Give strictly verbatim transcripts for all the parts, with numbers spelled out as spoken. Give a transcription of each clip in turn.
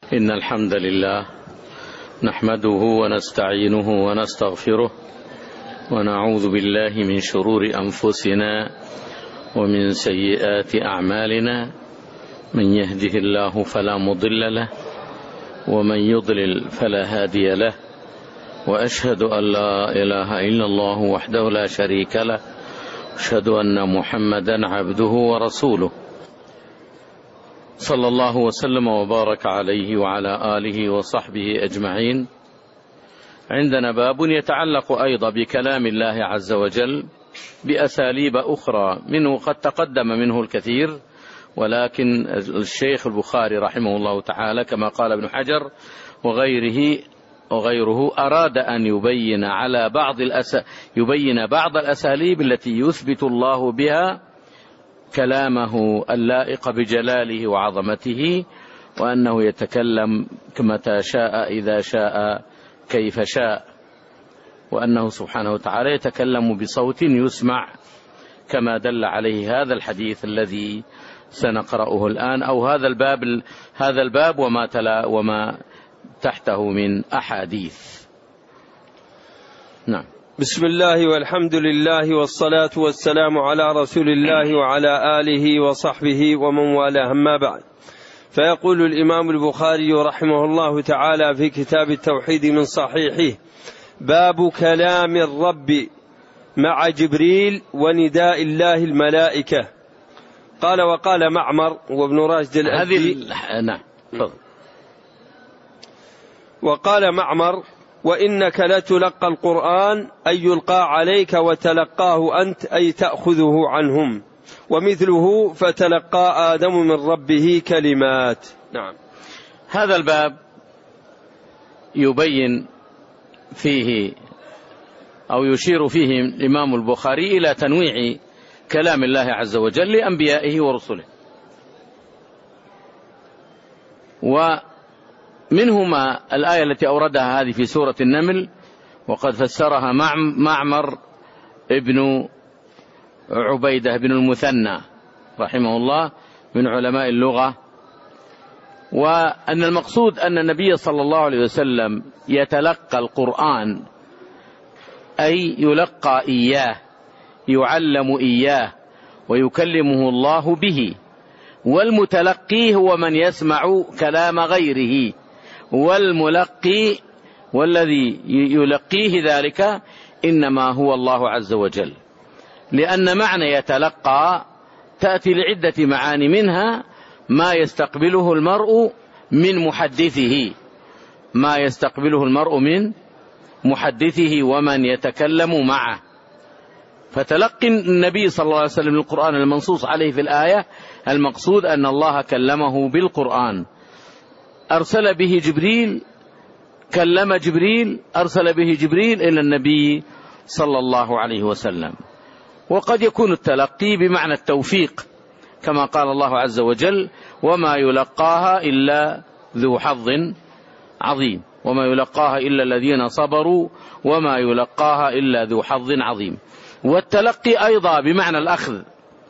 إن الحمد لله نحمده ونستعينه ونستغفره ونعوذ بالله من شرور أنفسنا ومن سيئات أعمالنا، من يهده الله فلا مضل له ومن يضلل فلا هادي له، وأشهد أن لا إله إلا الله وحده لا شريك له، أشهد أن محمدا عبده ورسوله صلى الله وسلم وبارك عليه وعلى آله وصحبه أجمعين. عندنا باب يتعلق أيضا بكلام الله عز وجل بأساليب أخرى، منه قد تقدم منه الكثير، ولكن الشيخ البخاري رحمه الله تعالى كما قال ابن حجر وغيره وغيره أراد أن يبين على بعض الأس... يبين بعض الأساليب التي يثبت الله بها كلامه اللائق بجلاله وعظمته، وأنه يتكلم متى شاء إذا شاء كيف شاء، وأنه سبحانه وتعالى يتكلم بصوت يسمع كما دل عليه هذا الحديث الذي سنقرأه الآن، أو هذا الباب هذا الباب وما تلا وما تحته من أحاديث. نعم. بسم الله والحمد لله والصلاة والسلام على رسول الله وعلى آله وصحبه ومن والاه، أما بعد، فيقول الإمام البخاري رحمه الله تعالى في كتاب التوحيد من صحيحه: باب كلام الرب مع جبريل ونداء الله الملائكة. قال وقال معمر وابن راشد الأزدي. نعم. وقال معمر: وإنك لتلقى القرآن أي يلقى عليك وتلقاه أنت أي تأخذه عنهم، ومثله فتلقى آدم من ربه كلمات. نعم. هذا الباب يبين فيه أو يشير فيه الإمام البخاري إلى تنويع كلام الله عز وجل لأنبيائه ورسله، ومنهما الآية التي أوردها هذه في سورة النمل، وقد فسرها معمر ابن عبيدة بن المثنى رحمه الله من علماء اللغة، وأن المقصود أن النبي صلى الله عليه وسلم يتلقى القرآن أي يلقى إياه، يعلم إياه ويكلمه الله به، والمتلقي هو من يسمع كلام غيره، والملقي والذي يلقيه ذلك إنما هو الله عز وجل، لأن معنى يتلقى تأتي لعدة معاني، منها ما يستقبله المرء من محدثه، ما يستقبله المرء من محدثه ومن يتكلم معه. فتلقي النبي صلى الله عليه وسلم القرآن المنصوص عليه في الآية المقصود أن الله كلمه بالقرآن، أرسل به جبريل، كلم جبريل، أرسل به جبريل إلى النبي صلى الله عليه وسلم. وقد يكون التلقي بمعنى التوفيق كما قال الله عز وجل: وما يلقاها إلا ذو حظ عظيم، وما يلقاها إلا الذين صبروا وما يلقاها إلا ذو حظ عظيم. والتلقي أيضا بمعنى الأخذ،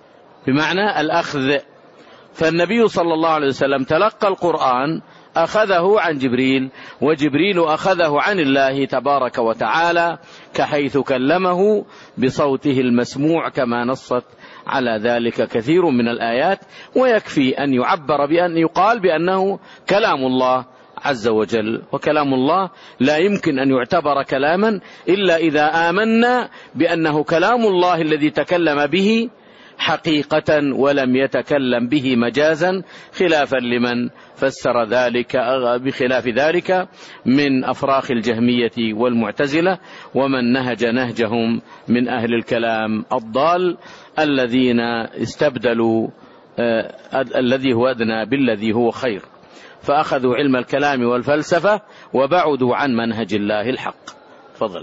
بمعنى الأخذ، فالنبي صلى الله عليه وسلم تلقى القرآن، أخذه عن جبريل، وجبريل أخذه عن الله تبارك وتعالى، كحيث كلمه بصوته المسموع كما نصت على ذلك كثير من الآيات. ويكفي أن يعبر بأن يقال بأنه كلام الله عز وجل، وكلام الله لا يمكن أن يعتبر كلاما إلا إذا آمنا بأنه كلام الله الذي تكلم به حقيقة ولم يتكلم به مجازا، خلافا لمن فسر ذلك بخلاف ذلك من أفراخ الجهمية والمعتزلة، ومن نهج نهجهم من أهل الكلام الضال الذين استبدلوا آه الذي هو أدنى بالذي هو خير، فأخذوا علم الكلام والفلسفة وبعدوا عن منهج الله الحق. تفضل.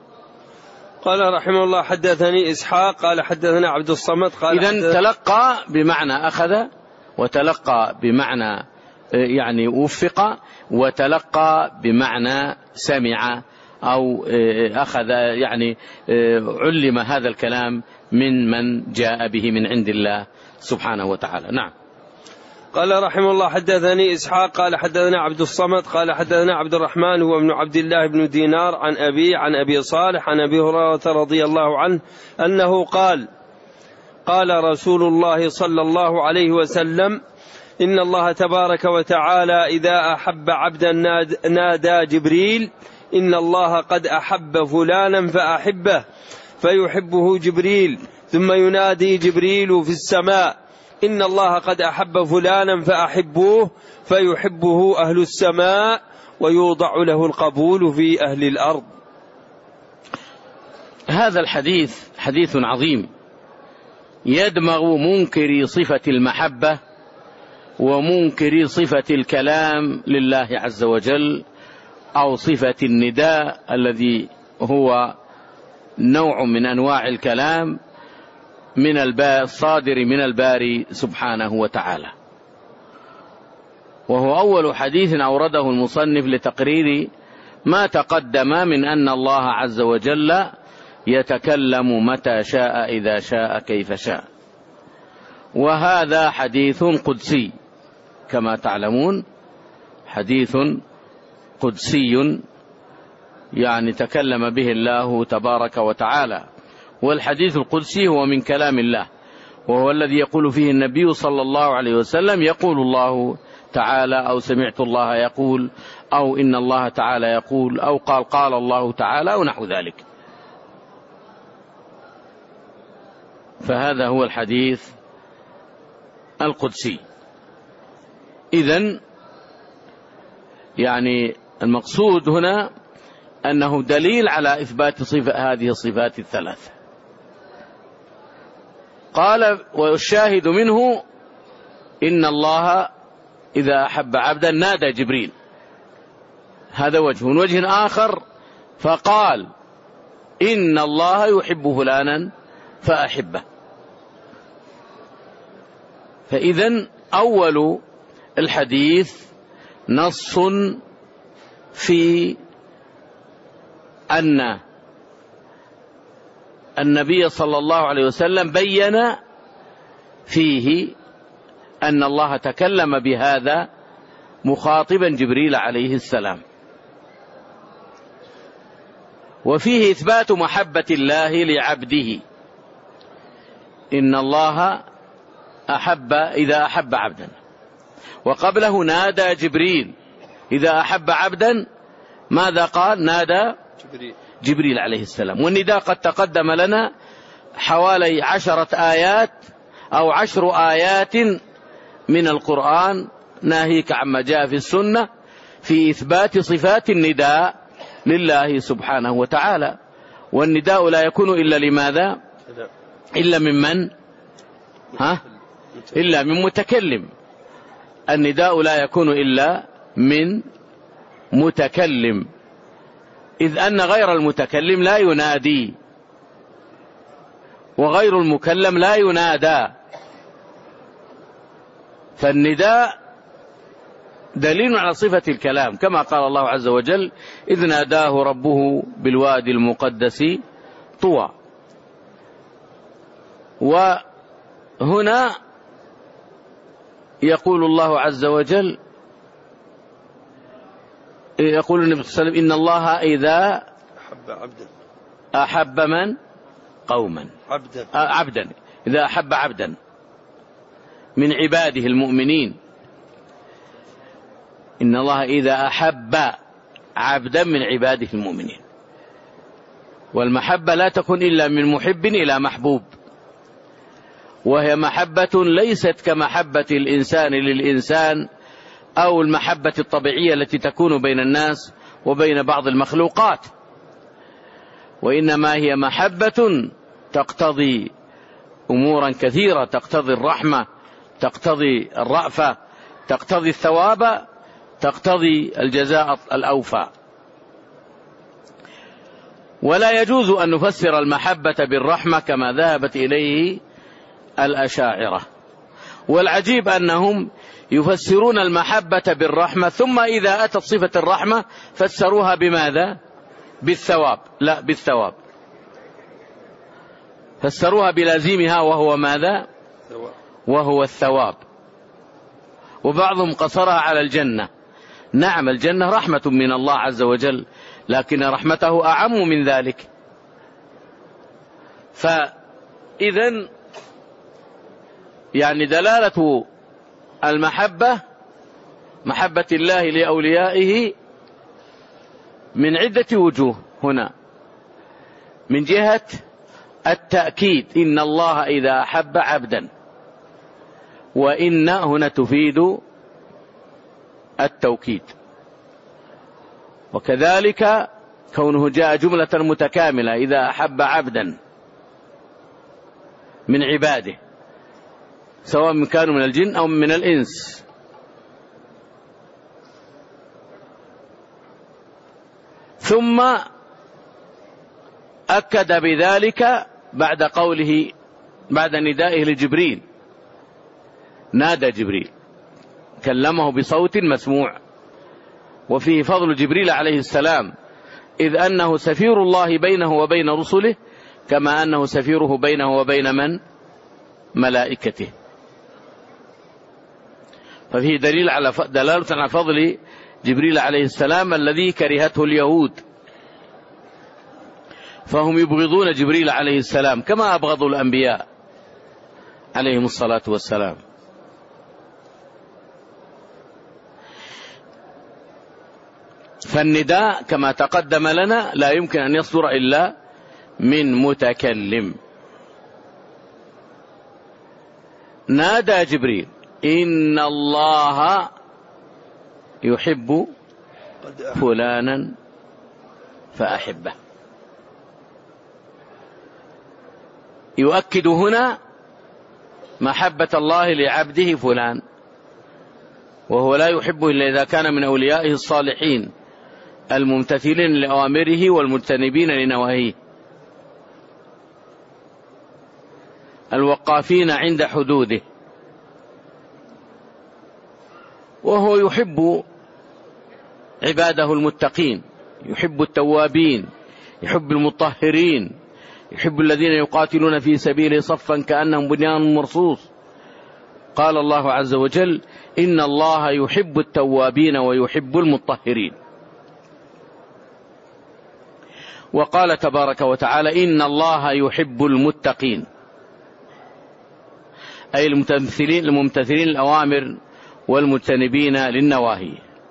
قال رحمه الله: حدثني إسحاق قال حدثنا عبد الصمد قال إذن تلقى بمعنى أخذ، وتلقى بمعنى يعني وفق، وتلقى بمعنى سمع أو أخذ يعني علم هذا الكلام من من جاء به من عند الله سبحانه وتعالى. نعم. قال رحمه الله حدثني إسحاق قال حدثنا عبد الصمد قال حدثنا عبد الرحمن هو ابن عبد الله بن دينار عن أبي عن أبي صالح عن أبي هريرة رضي الله عنه أنه قال قال رسول الله صلى الله عليه وسلم إن الله تبارك وتعالى إذا أحب عبدا نادى جبريل إن الله قد أحب فلانا فأحبه فيحبه جبريل ثم ينادي جبريل في السماء إن الله قد أحب فلانا فأحبوه فيحبه أهل السماء ويوضع له القبول في أهل الأرض. هذا الحديث حديث عظيم يدمغ منكري صفة المحبة ومنكري صفة الكلام لله عز وجل أو صفة النداء الذي هو نوع من أنواع الكلام من الصادر من الباري سبحانه وتعالى. وهو أول حديث أورده المصنف لتقرير ما تقدم من أن الله عز وجل يتكلم متى شاء إذا شاء كيف شاء. وهذا حديث قدسي كما تعلمون، حديث قدسي يعني تكلم به الله تبارك وتعالى. والحديث القدسي هو من كلام الله، وهو الذي يقول فيه النبي صلى الله عليه وسلم يقول الله تعالى أو سمعت الله يقول أو إن الله تعالى يقول أو قال قال الله تعالى أو نحو ذلك. فهذا هو الحديث القدسي. إذن يعني المقصود هنا أنه دليل على إثبات صفة هذه الصفات الثلاثة. قال والشاهد منه إن الله إذا أحب عبدا نادى جبريل، هذا وجه. وجه آخر فقال إن الله يحب فلانا فأحبه. فإذن أول الحديث نص في أن النبي صلى الله عليه وسلم بين فيه أن الله تكلم بهذا مخاطبا جبريل عليه السلام. وفيه إثبات محبة الله لعبده، إن الله أحب إذا أحب عبدا. وقبله نادى جبريل إذا أحب عبدا، ماذا قال؟ نادى جبريل, جبريل عليه السلام. والنداء قد تقدم لنا حوالي عشرة آيات أو عشر آيات من القرآن ناهيك عما جاء في السنة في إثبات صفات النداء لله سبحانه وتعالى. والنداء لا يكون إلا لماذا؟ إلا من من؟ ها؟ إلا من متكلم. النداء لا يكون إلا من متكلم، إذ أن غير المتكلم لا ينادي وغير المكلم لا ينادى. فالنداء دليل على صفة الكلام، كما قال الله عز وجل إذ ناداه ربه بالوادي المقدس طوى. وهنا يقول الله عز وجل، يقول النبي صلى الله عليه وسلم إن الله إذا أحب عبدا أحب من؟ قوما عبدا عبدا إذا أحب عبدا من عباده المؤمنين، إن الله إذا أحب عبدا من عباده المؤمنين. والمحبة لا تكون إلا من محب إلى محبوب، وهي محبة ليست كمحبة الإنسان للإنسان أو المحبة الطبيعية التي تكون بين الناس وبين بعض المخلوقات، وإنما هي محبة تقتضي أمورا كثيرة، تقتضي الرحمة، تقتضي الرأفة، تقتضي الثواب، تقتضي الجزاء الأوفى. ولا يجوز أن نفسر المحبة بالرحمة كما ذهبت إليه الأشاعرة. والعجيب أنهم يفسرون المحبة بالرحمة، ثم إذا أتت صفة الرحمة فسروها بماذا؟ بالثواب. لا، بالثواب، فسروها بلازمها وهو ماذا؟ وهو الثواب. وبعضهم قصرها على الجنة. نعم الجنة رحمة من الله عز وجل، لكن رحمته أعم من ذلك. فإذن يعني دلالة المحبة محبة الله لأوليائه من عدة وجوه هنا. من جهة التأكيد، إن الله إذا أحب عبدا، وإن هنا تفيد التوكيد. وكذلك كونه جاء جملة متكاملة، إذا أحب عبدا من عباده سواء كانوا من الجن أو من الإنس. ثم أكد بذلك بعد قوله بعد ندائه لجبريل، نادى جبريل كلمه بصوت مسموع، وفيه فضل جبريل عليه السلام، إذ أنه سفير الله بينه وبين رسله، كما أنه سفيره بينه وبين من؟ ملائكته. ففيه دليل على دلالة على فضل جبريل عليه السلام الذي كرهته اليهود، فهم يبغضون جبريل عليه السلام كما أبغضوا الأنبياء عليهم الصلاة والسلام. فالنداء كما تقدم لنا لا يمكن أن يصدر إلا من متكلم. نادى جبريل إن الله يحب فلانا فأحبه. يؤكد هنا محبة الله لعبده فلان، وهو لا يحبه إلا إذا كان من أوليائه الصالحين الممتثلين لأوامره والمجتنبين لنواهيه، الوقافين عند حدوده. وهو يحب عباده المتقين، يحب التوابين، يحب المطهرين، يحب الذين يقاتلون في سبيله صفا كأنهم بنيان مرصوص. قال الله عز وجل إن الله يحب التوابين ويحب المطهرين. وقال تبارك وتعالى إن الله يحب المتقين، أي الممتثلين الممتثلين الأوامر والمجتنبين للنواهي.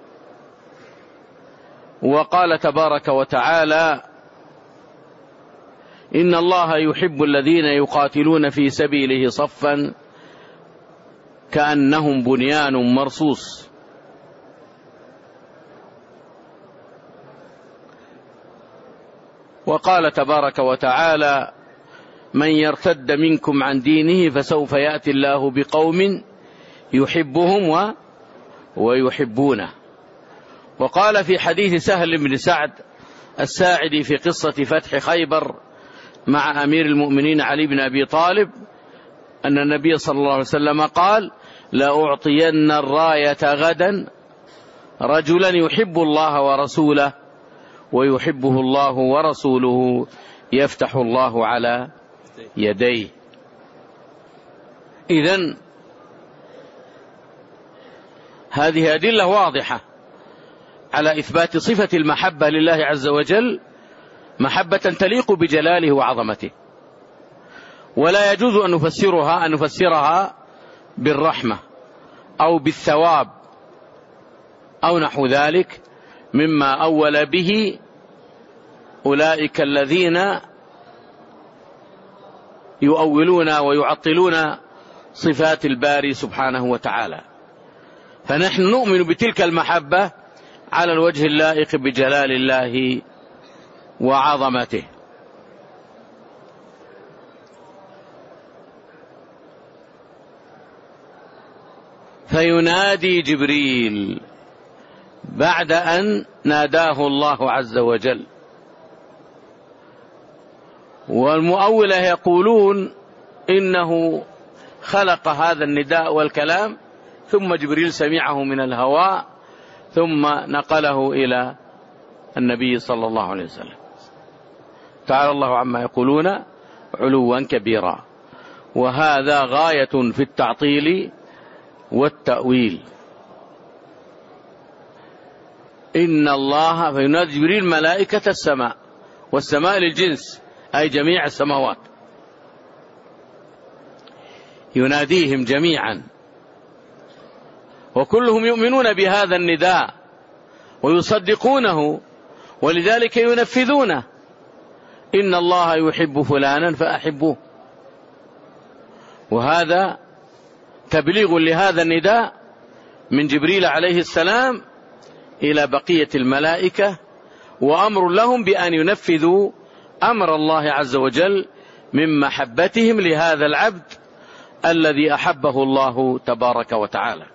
وقال تبارك وتعالى إن الله يحب الذين يقاتلون في سبيله صفا كأنهم بنيان مرصوص. وقال تبارك وتعالى من يرتد منكم عن دينه فسوف يأتي الله بقوم يحبهم و... ويحبونه. وقال في حديث سهل بن سعد الساعدي في قصة فتح خيبر مع أمير المؤمنين علي بن أبي طالب أن النبي صلى الله عليه وسلم قال لأعطين الراية غدا رجلا يحب الله ورسوله ويحبه الله ورسوله يفتح الله على يديه. إذن هذه أدلة واضحة على إثبات صفة المحبة لله عز وجل، محبة تليق بجلاله وعظمته. ولا يجوز أن نفسرها أن نفسرها بالرحمة أو بالثواب أو نحو ذلك مما أول به أولئك الذين يؤولون ويعطلون صفات الباري سبحانه وتعالى. فنحن نؤمن بتلك المحبة على الوجه اللائق بجلال الله وعظمته. فينادي جبريل بعد أن ناداه الله عز وجل. والمؤولة يقولون إنه خلق هذا النداء والكلام ثم جبريل سمعه من الهواء ثم نقله إلى النبي صلى الله عليه وسلم. تعالى الله عما يقولون علوا كبيرا. وهذا غاية في التعطيل والتأويل. إن الله فينادي جبريل ملائكة السماء، والسماء للجنس أي جميع السماوات، يناديهم جميعا، وكلهم يؤمنون بهذا النداء ويصدقونه، ولذلك ينفذونه. إن الله يحب فلانا فأحبوه. وهذا تبليغ لهذا النداء من جبريل عليه السلام إلى بقية الملائكة، وأمر لهم بأن ينفذوا أمر الله عز وجل من محبتهم لهذا العبد الذي أحبه الله تبارك وتعالى.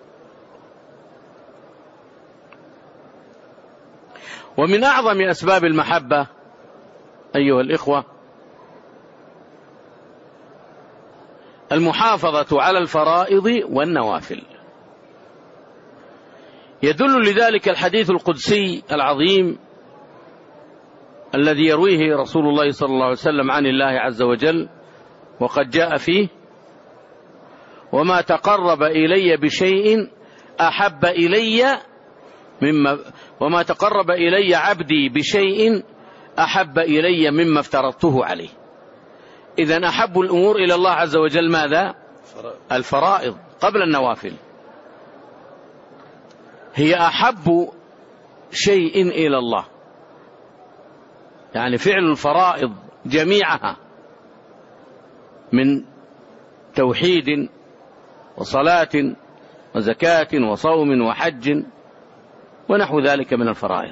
ومن أعظم أسباب المحبة أيها الإخوة المحافظة على الفرائض والنوافل. يدل لذلك الحديث القدسي العظيم الذي يرويه رسول الله صلى الله عليه وسلم عن الله عز وجل، وقد جاء فيه: وما تقرب إلي بشيء أحب إلي مما وما تقرب إلي عبدي بشيء أحب إلي مما افترضته عليه. إذن أحب الأمور إلى الله عز وجل ماذا؟ الفرائض قبل النوافل، هي أحب شيء إلى الله، يعني فعل الفرائض جميعها من توحيد وصلاة وزكاة وصوم وحج ونحو ذلك من الفرائض.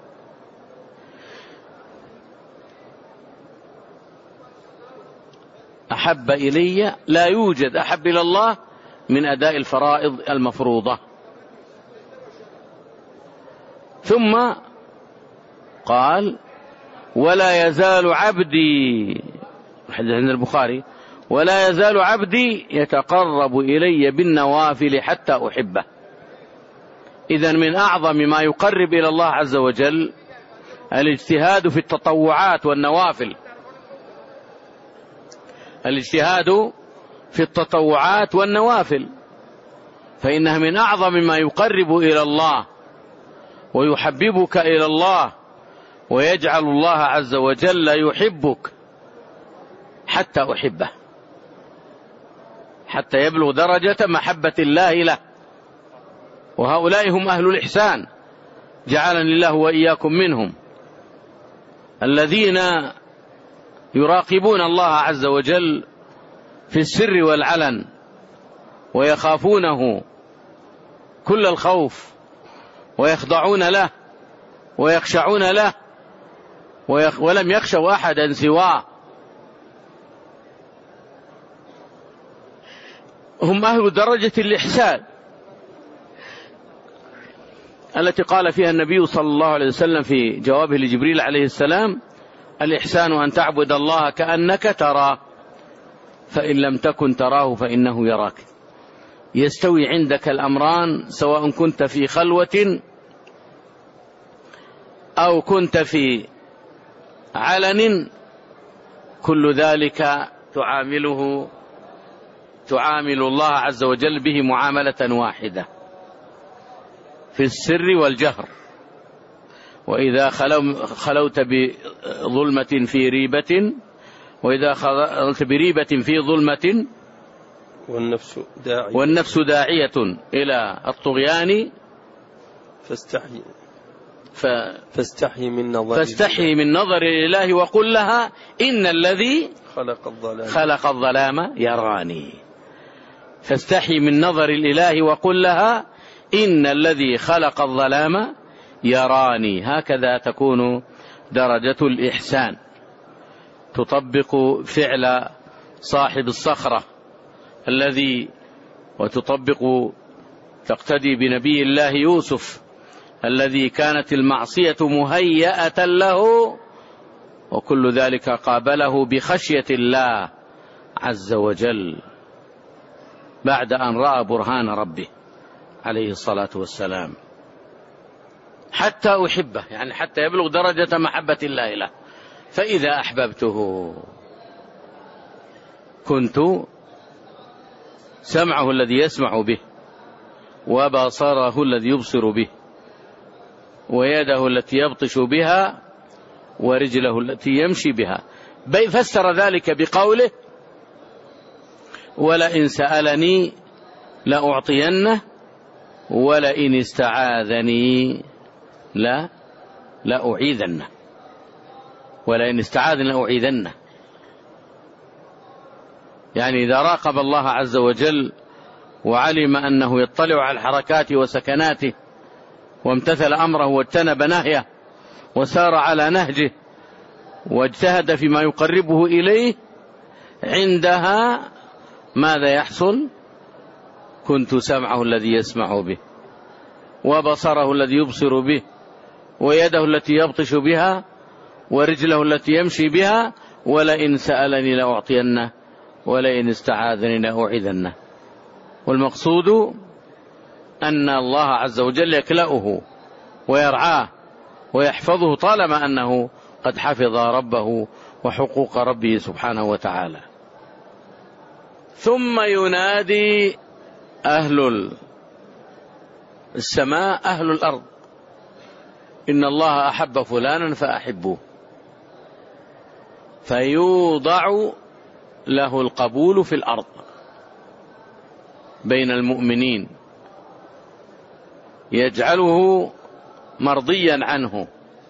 أحب إلي، لا يوجد أحب إلى الله من أداء الفرائض المفروضة. ثم قال: ولا يزال عبدي، حديث عند البخاري: ولا يزال عبدي يتقرب إلي بالنوافل حتى أحبه. إذن من أعظم ما يقرب إلى الله عز وجل الاجتهاد في التطوعات والنوافل، الاجتهاد في التطوعات والنوافل، فإنها من أعظم ما يقرب إلى الله ويحببك إلى الله، ويجعل الله عز وجل يحبك حتى أحبه، حتى يبلغ درجة محبة الله له. وهؤلاء هم أهل الإحسان، جعلني الله وإياكم منهم، الذين يراقبون الله عز وجل في السر والعلن، ويخافونه كل الخوف، ويخضعون له ويخشعون له، ولم يخشوا أحدا سواه. هم أهل درجة الإحسان التي قال فيها النبي صلى الله عليه وسلم في جوابه لجبريل عليه السلام: الإحسان أن تعبد الله كأنك تراه، فإن لم تكن تراه فإنه يراك. يستوي عندك الأمران سواء كنت في خلوة أو كنت في علن، كل ذلك تعامله تعامل الله عز وجل به معاملة واحدة في السر والجهر. وإذا خلوت بظلمة في ريبة، وإذا خلوت بريبة في ظلمة والنفس داعية, والنفس داعية إلى الطغيان فاستحي ف... فاستحي من نظر فاستحي من نظر الإله وقل لها إن الذي خلق الظلام, خلق الظلام يراني. فاستحي من نظر الإله وقل لها إن الذي خلق الظلام يراني. هكذا تكون درجة الإحسان، تطبق فعل صاحب الصخرة الذي وتطبق تقتدي بنبي الله يوسف الذي كانت المعصية مهيئة له، وكل ذلك قابله بخشية الله عز وجل بعد أن رأى برهان ربه عليه الصلاة والسلام، حتى أحبه، يعني حتى يبلغ درجة محبة الله له. فإذا أحببته كنت سمعه الذي يسمع به، وبصره الذي يبصر به، ويده التي يبطش بها ورجله التي يمشي بها. فسر ذلك بقوله ولئن سألني لأعطينه ولئن استعاذني لا لأعيذنه، ولئن استعاذني لأعيذنه. يعني إذا راقب الله عز وجل وعلم أنه يطلع على حركاته وسكناته وامتثل أمره واجتنب نهيه وسار على نهجه واجتهد فيما يقربه إليه، عندها ماذا يحصل؟ كنت سمعه الذي يسمع به وبصره الذي يبصر به ويده التي يبطش بها ورجله التي يمشي بها، ولئن سألني لأعطينه ولئن استعاذني لأعيذنه. والمقصود أن الله عز وجل يكلأه ويرعاه ويحفظه طالما أنه قد حفظ ربه وحقوق ربه سبحانه وتعالى. ثم ينادي أهل السماء أهل الأرض إن الله أحب فلانا فأحبوه، فيوضع له القبول في الأرض بين المؤمنين، يجعله مرضيا عنه،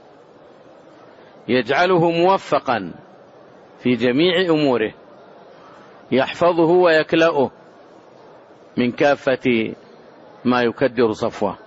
يجعله موفقا في جميع أموره، يحفظه ويكلأه من كافة ما يكدر صفوه.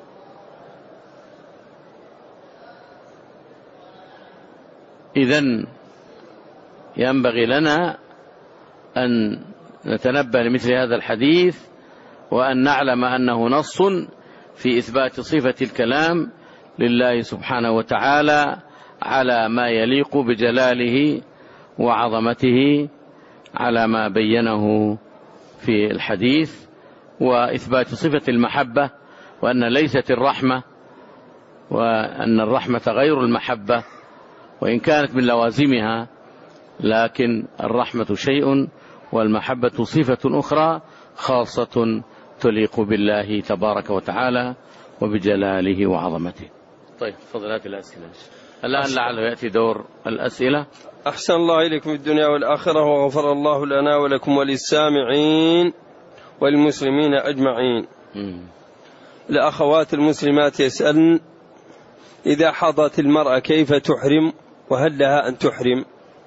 إذن ينبغي لنا أن نتنبه لمثل هذا الحديث وأن نعلم أنه نص في إثبات صفة الكلام لله سبحانه وتعالى على ما يليق بجلاله وعظمته على ما بينه في الحديث، وإثبات صفة المحبة وأن ليست الرحمة وأن الرحمة غير المحبة وإن كانت من لوازمها، لكن الرحمة شيء والمحبة صفة أخرى خاصة تليق بالله تبارك وتعالى وبجلاله وعظمته. طيب فضلات الأسئلة الآن لعله يأتي دور الأسئلة. أحسن الله إليكم في الدنيا والآخرة وغفر الله لنا ولكم وللسامعين والمسلمين أجمعين. م. الأخوات المسلمات يسألن إذا حاضت المرأة كيف تحرم وهل لها أن تحرم؟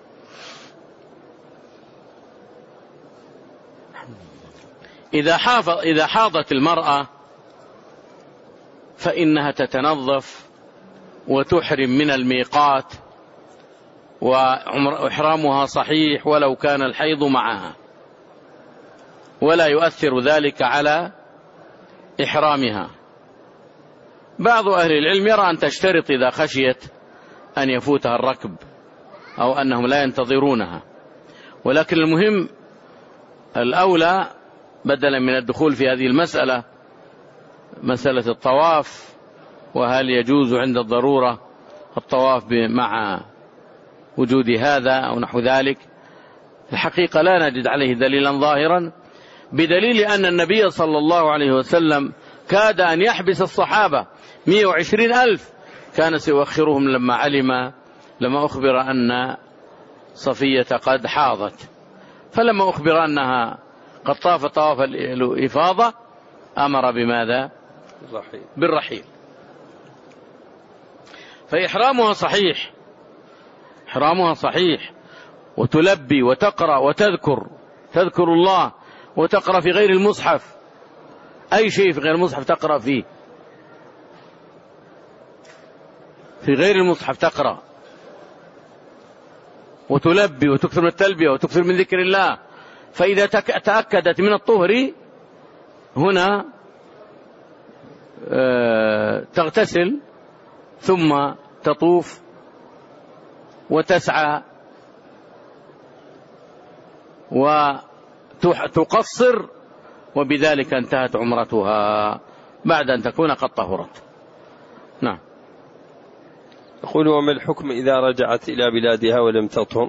إذا حاض إذا حاضت المرأة فإنها تتنظف وتحرم من الميقات، وإحرامها صحيح ولو كان الحيض معها، ولا يؤثر ذلك على إحرامها. بعض أهل العلم يرى أن تشترط إذا خشيت أن يفوتها الركب أو أنهم لا ينتظرونها، ولكن المهم الأولى بدلا من الدخول في هذه المسألة مسألة الطواف، وهل يجوز عند الضرورة الطواف مع وجود هذا أو نحو ذلك. الحقيقة لا نجد عليه دليلا ظاهرا، بدليل أن النبي صلى الله عليه وسلم كاد أن يحبس الصحابة مئة وعشرين ألف، كان سيؤخرهم لما علم لما أخبر أن صفية قد حاضت، فلما أخبر أنها قد طاف طواف الإفاضة أمر بماذا؟ بالرحيل. فإحرامها صحيح، إحرامها صحيح، وتلبي وتقرأ وتذكر تذكر الله وتقرأ في غير المصحف، أي شيء في غير المصحف تقرأ فيه، في غير المصحف تقرأ وتلبي وتكثر من التلبية وتكثر من ذكر الله. فإذا تأكدت من الطهر هنا تغتسل ثم تطوف وتسعى وتقصر، وبذلك انتهت عمرتها بعد أن تكون قد طهرت. نعم. يقول وما الحكم إذا رجعت إلى بلادها ولم تطهر؟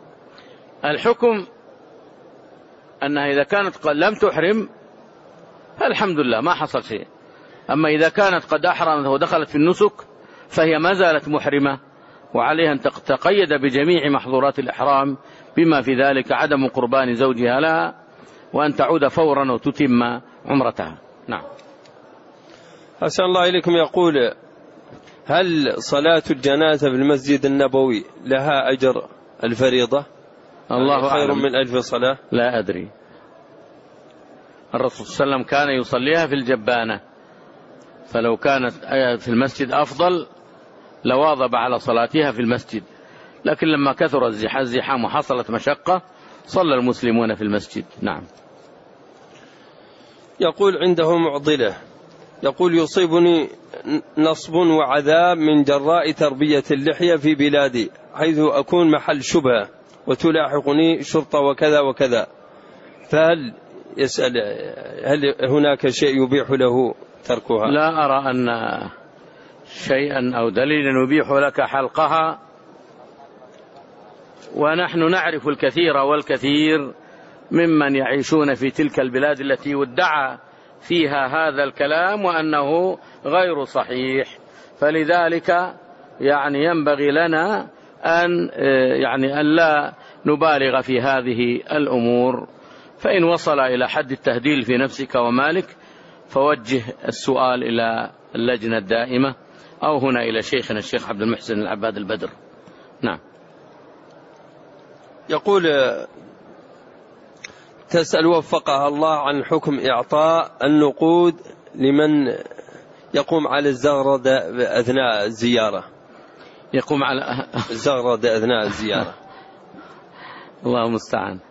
الحكم أنها إذا كانت لم تحرم الحمد لله ما حصل شيء. أما إذا كانت قد أحرمت ودخلت في النسك فهي ما زالت محرمة، وعليها أن تقيد بجميع محظورات الإحرام بما في ذلك عدم قربان زوجها لها، وأن تعود فورا وتتم عمرتها. نعم. أحسن الله إليكم. يقول: هل صلاة الجنازة في المسجد النبوي لها أجر الفريضة؟ الله خير أعلم. من ألف صلاة؟ لا أدري. الرسول صلى الله عليه وسلم كان يصليها في الجبانة، فلو كانت في المسجد أفضل لواظب على صلاتها في المسجد، لكن لما كثر الزحام وحصلت مشقة صلى المسلمون في المسجد. نعم. يقول: عنده معضلة، يقول: يصيبني نصب وعذاب من جراء تربية اللحية في بلادي، حيث أكون محل شبهة وتلاحقني شرطة وكذا وكذا، فهل يسأل هل هناك شيء يبيح له تركها؟ لا أرى أن شيئا أو دليلا يبيح لك حلقها، ونحن نعرف الكثير والكثير ممن يعيشون في تلك البلاد التي يدعى فيها هذا الكلام وأنه غير صحيح، فلذلك يعني ينبغي لنا أن يعني أن لا نبالغ في هذه الأمور، فإن وصل إلى حد التهديل في نفسك ومالك فوجه السؤال إلى اللجنة الدائمة أو هنا إلى شيخنا الشيخ عبد المحسن العباد البدر. نعم. يقول: تسأل وفقها الله عن حكم إعطاء النقود لمن يقوم على الزغردة أثناء الزيارة. يقوم على الزغردة أثناء الزيارة. الله المستعان.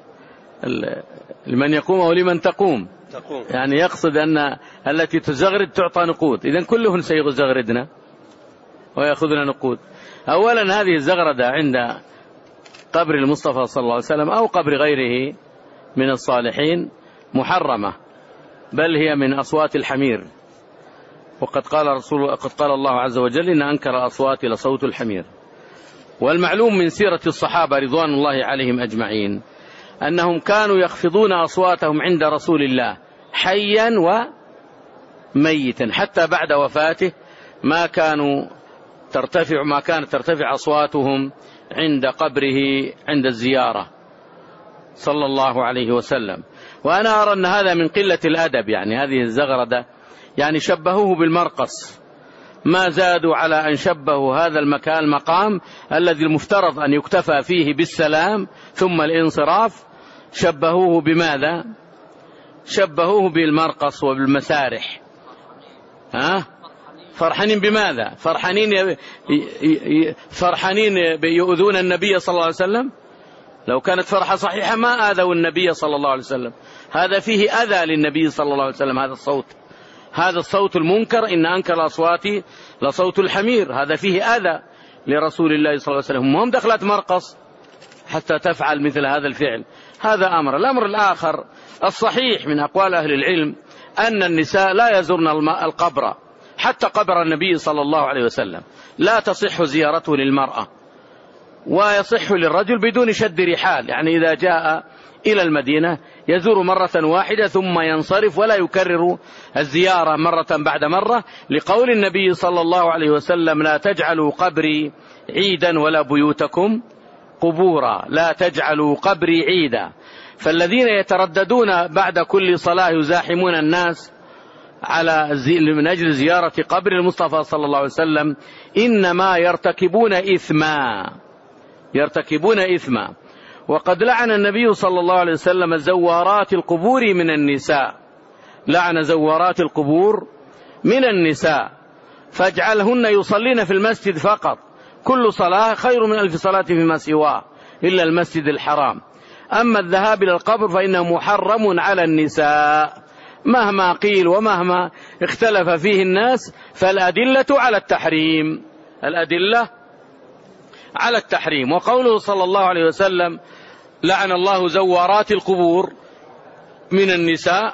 لمن يقوم أو لمن تقوم؟ تقوم. يعني يقصد أن التي تزغرد تعطى نقود، إذن كلهم سيزغردنا ويأخذنا نقود. أولا هذه الزغردة عند قبر المصطفى صلى الله عليه وسلم أو قبر غيره من الصالحين محرمة، بل هي من أصوات الحمير، وقد قال رسول قد قال الله عز وجل: إن أنكر الأصوات لصوت الحمير. والمعلوم من سيرة الصحابة رضوان الله عليهم أجمعين أنهم كانوا يخفضون أصواتهم عند رسول الله حيا وميتا، حتى بعد وفاته ما كانوا ترتفع ما كانت ترتفع أصواتهم عند قبره عند الزيارة صلى الله عليه وسلم. وأنا أرى أن هذا من قلة الأدب، يعني هذه الزغردة يعني شبهوه بالمرقص، ما زادوا على أن شبهوا هذا المكان المقام الذي المفترض أن يكتفى فيه بالسلام ثم الانصراف، شبهوه بماذا؟ شبهوه بالمرقص وبالمسارح. ها؟ فرحانين بماذا؟ فرحانين ي... ي... فرحانين يؤذون النبي صلى الله عليه وسلم؟ لو كانت فرحة صحيحة ما آذوا النبي صلى الله عليه وسلم. هذا فيه أذى للنبي صلى الله عليه وسلم، هذا الصوت، هذا الصوت المنكر، إن أنكر الأصوات لصوت الحمير، هذا فيه أذى لرسول الله صلى الله عليه وسلم. هم دخلت مرقص حتى تفعل مثل هذا الفعل. هذا أمر. الأمر الآخر الصحيح من أقوال أهل العلم أن النساء لا يزورن القبر، حتى قبر النبي صلى الله عليه وسلم لا تصح زيارته للمرأة، ويصح للرجل بدون شد رحال، يعني إذا جاء إلى المدينة يزور مرة واحدة ثم ينصرف ولا يكرر الزيارة مرة بعد مرة، لقول النبي صلى الله عليه وسلم: لا تجعلوا قبري عيدا ولا بيوتكم قبورا، لا تجعلوا قبري عيدا. فالذين يترددون بعد كل صلاة يزاحمون الناس على من أجل زيارة قبر المصطفى صلى الله عليه وسلم إنما يرتكبون إثما يرتكبون إثما وقد لعن النبي صلى الله عليه وسلم زوارات القبور من النساء، لعن زوارات القبور من النساء، فاجعلهن يصلين في المسجد فقط، كل صلاة خير من ألف صلاة فيما سواه إلا المسجد الحرام. أما الذهاب إلى القبر فإنه محرم على النساء مهما قيل ومهما اختلف فيه الناس، فالأدلة على التحريم، الأدلة على التحريم. وقوله صلى الله عليه وسلم: لعن الله زوارات القبور من النساء،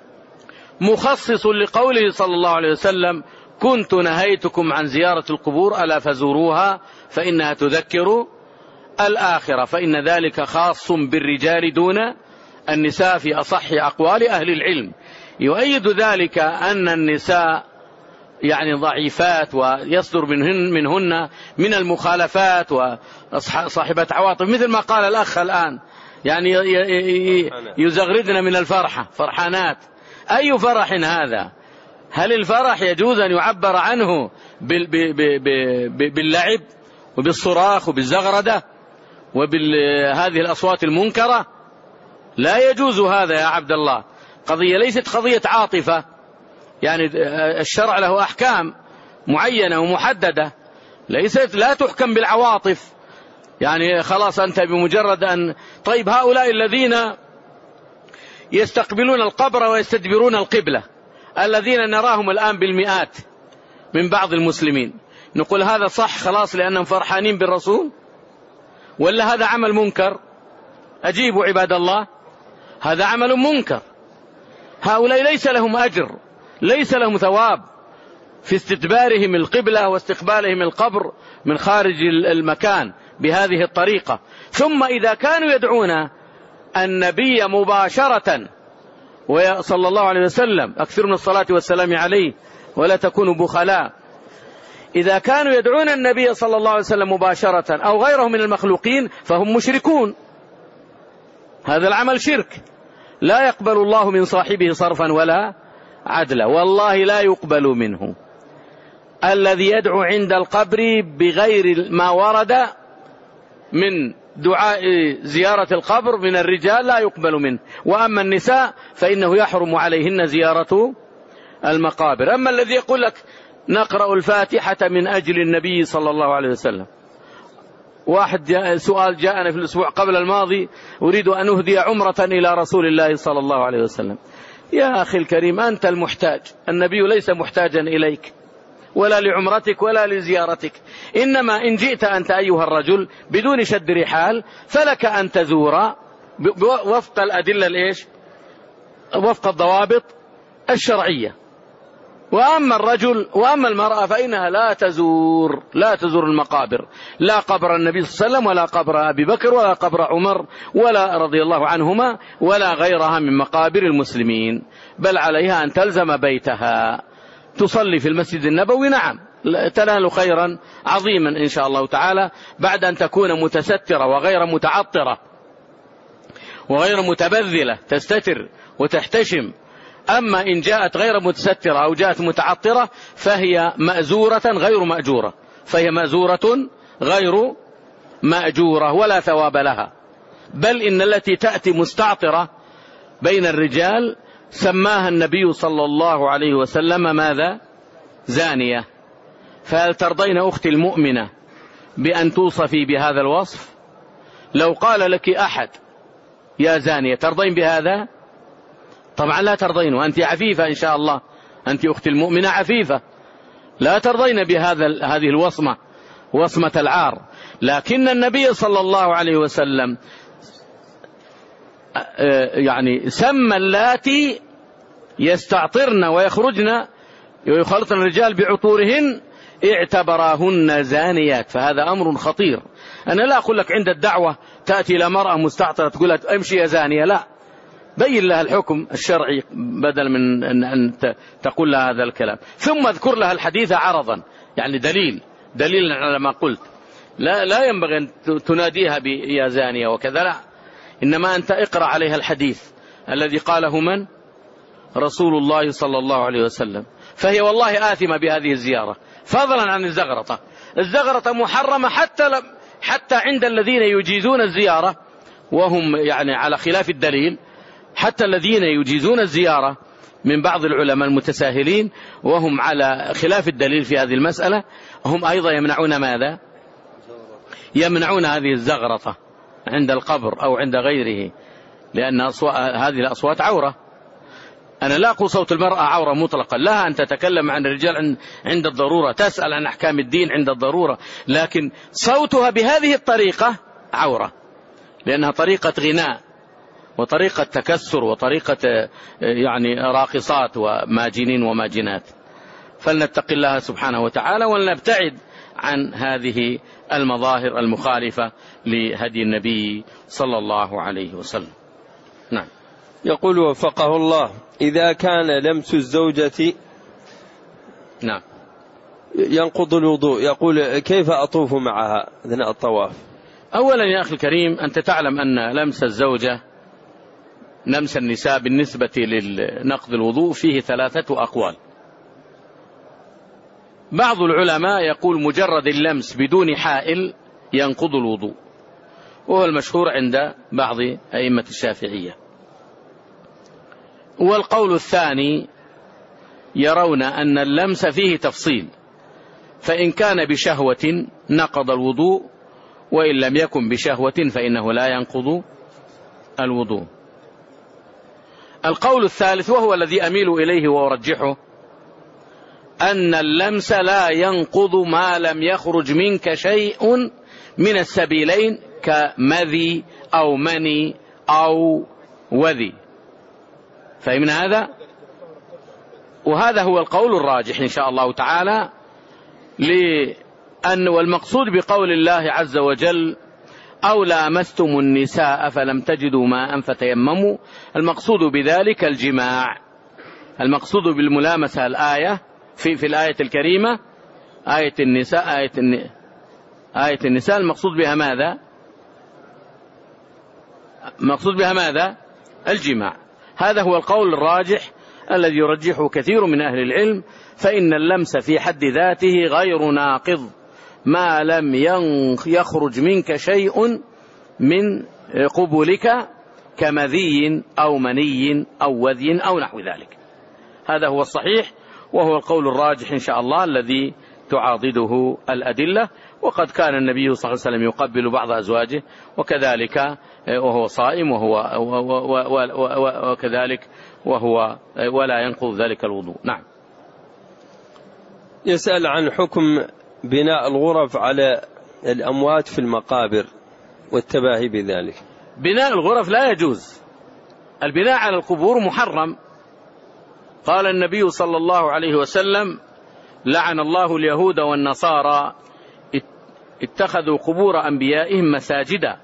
مخصص لقوله صلى الله عليه وسلم: كنت نهيتكم عن زيارة القبور ألا فزوروها فإنها تذكر الآخرة، فإن ذلك خاص بالرجال دون النساء في أصح أقوال أهل العلم، يؤيد ذلك أن النساء يعني ضعيفات ويصدر منهن, منهن من المخالفات وصاحبة عواطف، مثل ما قال الأخ الآن، يعني يزغردن من الفرحة، فرحانات. أي فرح هذا؟ هل الفرح يجوز أن يعبر عنه باللعب وبالصراخ وبالزغردة وبهذه الأصوات المنكرة؟ لا يجوز هذا يا عبد الله. قضية ليست قضية عاطفة، يعني الشرع له أحكام معينة ومحددة، ليست لا تحكم بالعواطف. يعني خلاص أنت بمجرد أن طيب هؤلاء الذين يستقبلون القبر ويستدبرون القبلة، الذين نراهم الآن بالمئات من بعض المسلمين، نقول هذا صح خلاص لأنهم فرحانين بالرسول، ولا هذا عمل منكر؟ أجيبوا عباد الله، هذا عمل منكر. هؤلاء ليس لهم أجر، ليس لهم ثواب في استدبارهم القبلة واستقبالهم القبر من خارج المكان بهذه الطريقة. ثم إذا كانوا يدعون النبي مباشرة صلى الله عليه وسلم، أكثر من الصلاة والسلام عليه ولا تكونوا بخلاء، إذا كانوا يدعون النبي صلى الله عليه وسلم مباشرة أو غيره من المخلوقين فهم مشركون. هذا العمل شرك، لا يقبل الله من صاحبه صرفا ولا عدلا، والله لا يقبل منه. الذي يدعو عند القبر بغير ما ورد من دعاء زيارة القبر من الرجال لا يقبل منه، وأما النساء فإنه يحرم عليهن زيارة المقابر. أما الذي يقول لك نقرأ الفاتحة من أجل النبي صلى الله عليه وسلم، واحد جاء سؤال جاءنا في الأسبوع قبل الماضي، أريد أن أهدي عمرة إلى رسول الله صلى الله عليه وسلم. يا أخي الكريم، أنت المحتاج، النبي ليس محتاجا إليك ولا لعمرتك ولا لزيارتك، إنما إن جئت أنت أيها الرجل بدون شد رحال فلك أن تزور وفق الأدلة الإيش؟ وفق الضوابط الشرعية. وأما الرجل وأما المرأة فإنها لا تزور لا تزور المقابر، لا قبر النبي صلى الله عليه وسلم ولا قبر أبي بكر ولا قبر عمر ولا رضي الله عنهما ولا غيرها من مقابر المسلمين، بل عليها أن تلزم بيتها تصلي في المسجد النبوي، نعم تنال خيرا عظيما إن شاء الله تعالى، بعد أن تكون متسترة وغير متعطرة وغير متبذلة، تستتر وتحتشم. أما إن جاءت غير متسترة أو جاءت متعطرة فهي مأزورة غير مأجورة، فهي مأزورة غير مأجورة ولا ثواب لها. بل إن التي تأتي مستعطرة بين الرجال سماها النبي صلى الله عليه وسلم ماذا؟ زانية. فهل ترضين أختي المؤمنة بأن توصفي بهذا الوصف؟ لو قال لك أحد يا زانية ترضين بهذا؟ طبعا لا ترضين، وأنت عفيفة إن شاء الله، أنت أختي المؤمنة عفيفة، لا ترضين بهذا هذه الوصمة، وصمة العار. لكن النبي صلى الله عليه وسلم يعني سمى اللاتي يستعطرن ويخرجن ويخلطن الرجال بعطورهن اعتبراهن زانيات، فهذا أمر خطير. أنا لا أقول لك عند الدعوة تأتي إلى مرأة مستعطرة تقول لها امشي يا زانية، لا، بين لها الحكم الشرعي بدل من أن تقول لها هذا الكلام، ثم اذكر لها الحديث عرضا، يعني دليل دليل على ما قلت. لا لا ينبغي أن تناديها يا زانية وكذا، لا، إنما أنت اقرأ عليها الحديث الذي قاله من؟ رسول الله صلى الله عليه وسلم. فهي والله آثمة بهذه الزيارة، فضلا عن الزغرطة. الزغرطة محرمة حتى حتى عند الذين يجيزون الزيارة، وهم يعني على خلاف الدليل، حتى الذين يجيزون الزيارة من بعض العلماء المتساهلين وهم على خلاف الدليل في هذه المسألة، هم أيضا يمنعون ماذا؟ يمنعون هذه الزغرطة عند القبر أو عند غيره، لأن هذه الأصوات عورة. أنا لا أقول صوت المرأة عورة مطلقا، لها أن تتكلم عن الرجال عند الضرورة، تسأل عن أحكام الدين عند الضرورة، لكن صوتها بهذه الطريقة عورة، لأنها طريقة غناء وطريقة تكسر وطريقة يعني راقصات وماجنين وماجنات. فلنتق الله سبحانه وتعالى ولنبتعد عن هذه المظاهر المخالفة لهدي النبي صلى الله عليه وسلم. نعم. يقول وفقه الله: إذا كان لمس الزوجة نعم ينقض الوضوء، يقول كيف أطوف معها أثناء الطواف؟ أولا يا أخي الكريم، أنت تعلم أن لمس الزوجة، لمس النساء بالنسبة لنقض الوضوء فيه ثلاثة أقوال. بعض العلماء يقول مجرد اللمس بدون حائل ينقض الوضوء، وهو المشهور عند بعض أئمة الشافعية. والقول الثاني يرون أن اللمس فيه تفصيل، فإن كان بشهوة نقض الوضوء، وإن لم يكن بشهوة فإنه لا ينقض الوضوء. القول الثالث وهو الذي أميل إليه وأرجحه، أن اللمس لا ينقض ما لم يخرج منك شيء من السبيلين كمذي أو مني أو وذي. فمن هذا، وهذا هو القول الراجح إن شاء الله تعالى، لأن والمقصود بقول الله عز وجل: أو لامستم النساء فلم تجدوا ماء فتيمموا، المقصود بذلك الجماع. المقصود بالملامسة الآية في في الآية الكريمة آية النساء آية الن... آية النساء المقصود بها ماذا؟ مقصود بها ماذا؟ الجماع. هذا هو القول الراجح الذي يرجحه كثير من أهل العلم، فإن اللمس في حد ذاته غير ناقض ما لم يخرج منك شيء من قبلك كمذي أو مني أو وذي أو نحو ذلك. هذا هو الصحيح، وهو القول الراجح إن شاء الله الذي تعاضده الأدلة. وقد كان النبي صلى الله عليه وسلم يقبل بعض أزواجه وكذلك وهو صائم، وهو وكذلك وهو ولا ينقض ذلك الوضوء. نعم. يسأل عن حكم بناء الغرف على الأموات في المقابر والتباهي بذلك. بناء الغرف لا يجوز، البناء على القبور محرم. قال النبي صلى الله عليه وسلم: لعن الله اليهود والنصارى اتخذوا قبور أنبيائهم مساجدا.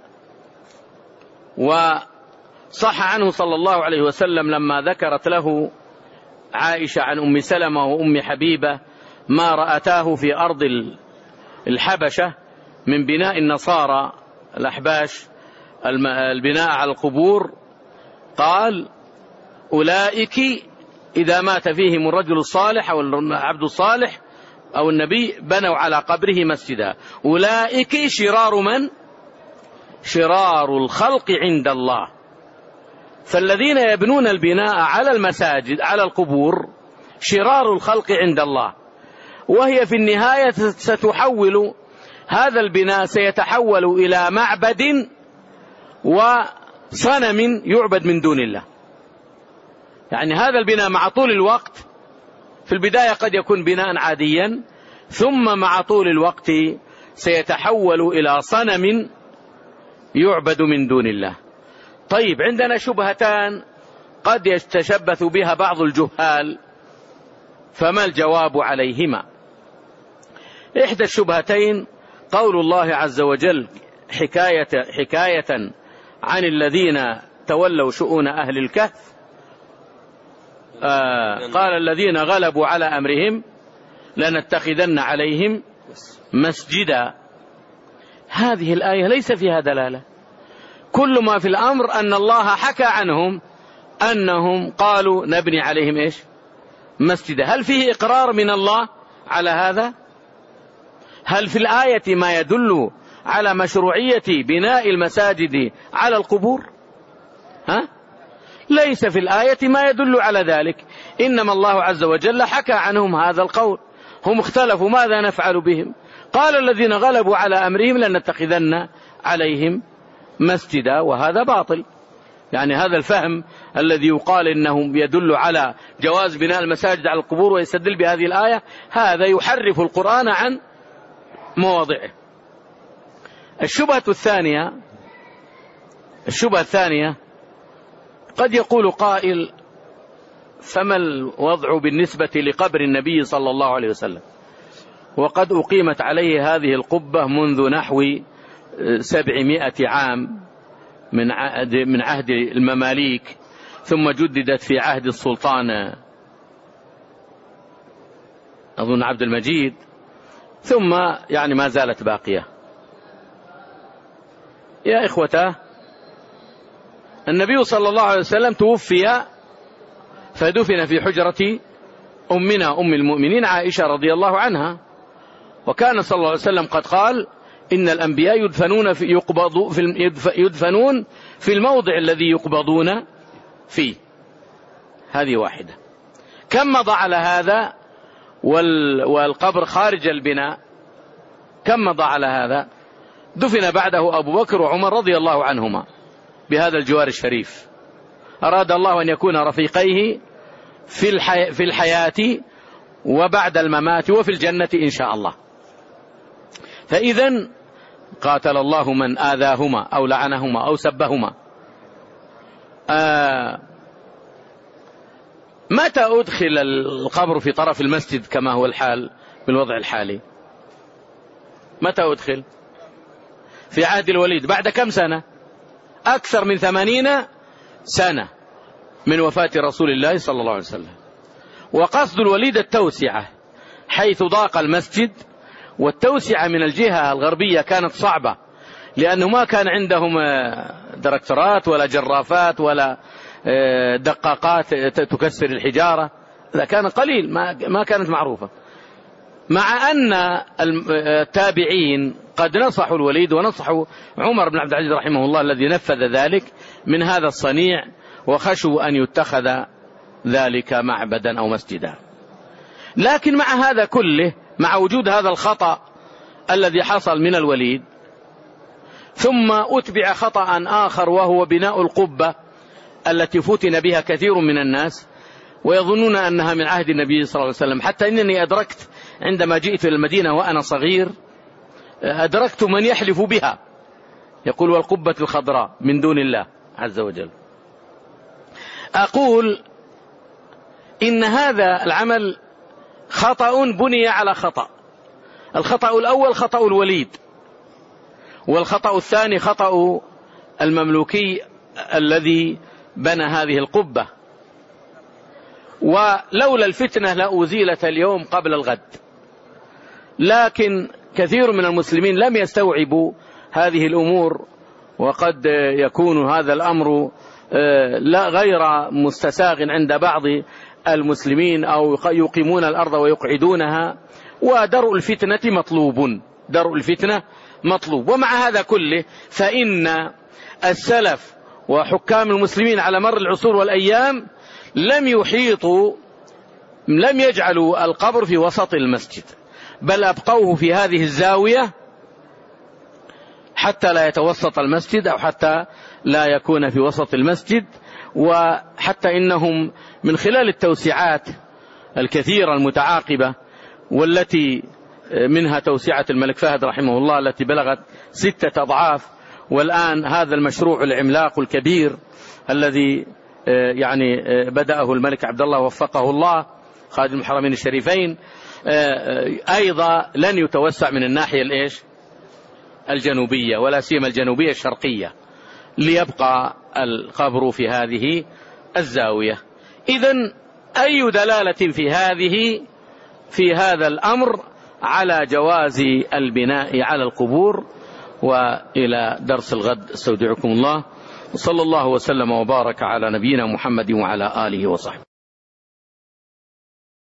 وصح عنه صلى الله عليه وسلم لما ذكرت له عائشة عن أم سلمة وأم حبيبة ما رأتاه في أرض الحبشة من بناء النصارى الأحباش البناء على القبور، قال: أولئك إذا مات فيهم الرجل الصالح أو العبد الصالح أو النبي بنوا على قبره مسجدا. أولئك شرار من؟ شرار الخلق عند الله. فالذين يبنون البناء على المساجد على القبور شرار الخلق عند الله، وهي في النهاية ستحول هذا البناء سيتحول إلى معبد وصنم يعبد من دون الله. يعني هذا البناء مع طول الوقت في البداية قد يكون بناء عاديا، ثم مع طول الوقت سيتحول إلى صنم يعبد من دون الله. طيب، عندنا شبهتان قد يتشبث بها بعض الجهال، فما الجواب عليهما؟ إحدى الشبهتين قول الله عز وجل حكاية, حكاية عن الذين تولوا شؤون أهل الكهف، آه قال الذين غلبوا على أمرهم لنتخذن عليهم مسجدا. هذه الآية ليس فيها دلالة. كل ما في الأمر أن الله حكى عنهم أنهم قالوا نبني عليهم إيش؟ مسجدا. هل فيه إقرار من الله على هذا؟ هل في الآية ما يدل على مشروعية بناء المساجد على القبور؟ ها؟ ليس في الآية ما يدل على ذلك، إنما الله عز وجل حكى عنهم هذا القول. هم اختلفوا ماذا نفعل بهم، قال الذين غلبوا على أمرهم لنتخذن عليهم مسجدا، وهذا باطل. يعني هذا الفهم الذي يقال إنه يدل على جواز بناء المساجد على القبور ويستدل بهذه الآية، هذا يحرف القرآن عن مواضعه. الشبهة الثانية الشبهة الثانية قد يقول قائل: فما الوضع بالنسبة لقبر النبي صلى الله عليه وسلم، وقد أقيمت عليه هذه القبة منذ نحو سبعمائة عام من عهد من عهد المماليك، ثم جددت في عهد السلطان أظن عبد المجيد، ثم يعني ما زالت باقية. يا إخوته، النبي صلى الله عليه وسلم توفي فدفن في حجرة أمنا أم المؤمنين عائشة رضي الله عنها، وكان صلى الله عليه وسلم قد قال إن الأنبياء يدفنون في, يقبض في يدفنون في الموضع الذي يقبضون فيه. هذه واحدة. كم مضى على هذا والقبر خارج البناء؟ كم مضى على هذا؟ دفن بعده أبو بكر وعمر رضي الله عنهما بهذا الجوار الشريف. أراد الله أن يكون رفيقيه في, الحي... في الحياة وبعد الممات وفي الجنة إن شاء الله. فإذا قاتل الله من آذاهما أو لعنهما أو سبهما. آه متى أدخل القبر في طرف المسجد كما هو الحال بالوضع الحالي؟ متى أدخل؟ في عهد الوليد بعد كم سنة؟ أكثر من ثمانين سنة من وفاة رسول الله صلى الله عليه وسلم. وقصد الوليد التوسعة حيث ضاق المسجد، والتوسعة من الجهة الغربية كانت صعبة لأنه ما كان عندهم دركترات ولا جرافات ولا دقاقات تكسر الحجارة، لا كان قليل، ما كانت معروفة. مع أن التابعين قد نصحوا الوليد ونصحوا عمر بن عبد العزيز رحمه الله الذي نفذ ذلك من هذا الصنيع، وخشوا أن يتخذ ذلك معبدا أو مسجدا. لكن مع هذا كله، مع وجود هذا الخطأ الذي حصل من الوليد، ثم أتبع خطأ آخر وهو بناء القبة التي فتن بها كثير من الناس ويظنون أنها من عهد النبي صلى الله عليه وسلم. حتى إنني أدركت عندما جئت إلى المدينة وأنا صغير، أدركت من يحلف بها يقول والقبة الخضراء من دون الله عز وجل. أقول إن هذا العمل خطأ بني على خطأ. الخطأ الأول خطأ الوليد، والخطأ الثاني خطأ المملوكي الذي بنى هذه القبة. ولولا الفتنة لأزيلت اليوم قبل الغد، لكن كثير من المسلمين لم يستوعبوا هذه الأمور، وقد يكون هذا الأمر لا غير مستساغ عند بعض المسلمين، أو يقيمون الأرض ويقعدونها. ودرء الفتنة مطلوب، درء الفتنة مطلوب. ومع هذا كله فإن السلف وحكام المسلمين على مر العصور والأيام لم يحيطوا، لم يجعلوا القبر في وسط المسجد، بل أبقوه في هذه الزاوية حتى لا يتوسط المسجد، أو حتى لا يكون في وسط المسجد. وحتى إنهم من خلال التوسعات الكثيرة المتعاقبة، والتي منها توسعة الملك فهد رحمه الله التي بلغت ستة أضعاف، والآن هذا المشروع العملاق الكبير الذي يعني بدأه الملك عبد الله وفقه الله خادم الحرمين الشريفين، أيضا لن يتوسع من الناحية الإيش الجنوبية، ولا سيما الجنوبية الشرقية، ليبقى القبر في هذه الزاوية. إذن أي دلالة في هذه في هذا الأمر على جواز البناء على القبور. وإلى درس الغد استودعكم الله، وصلى الله وسلم وبارك على نبينا محمد وعلى آله وصحبه.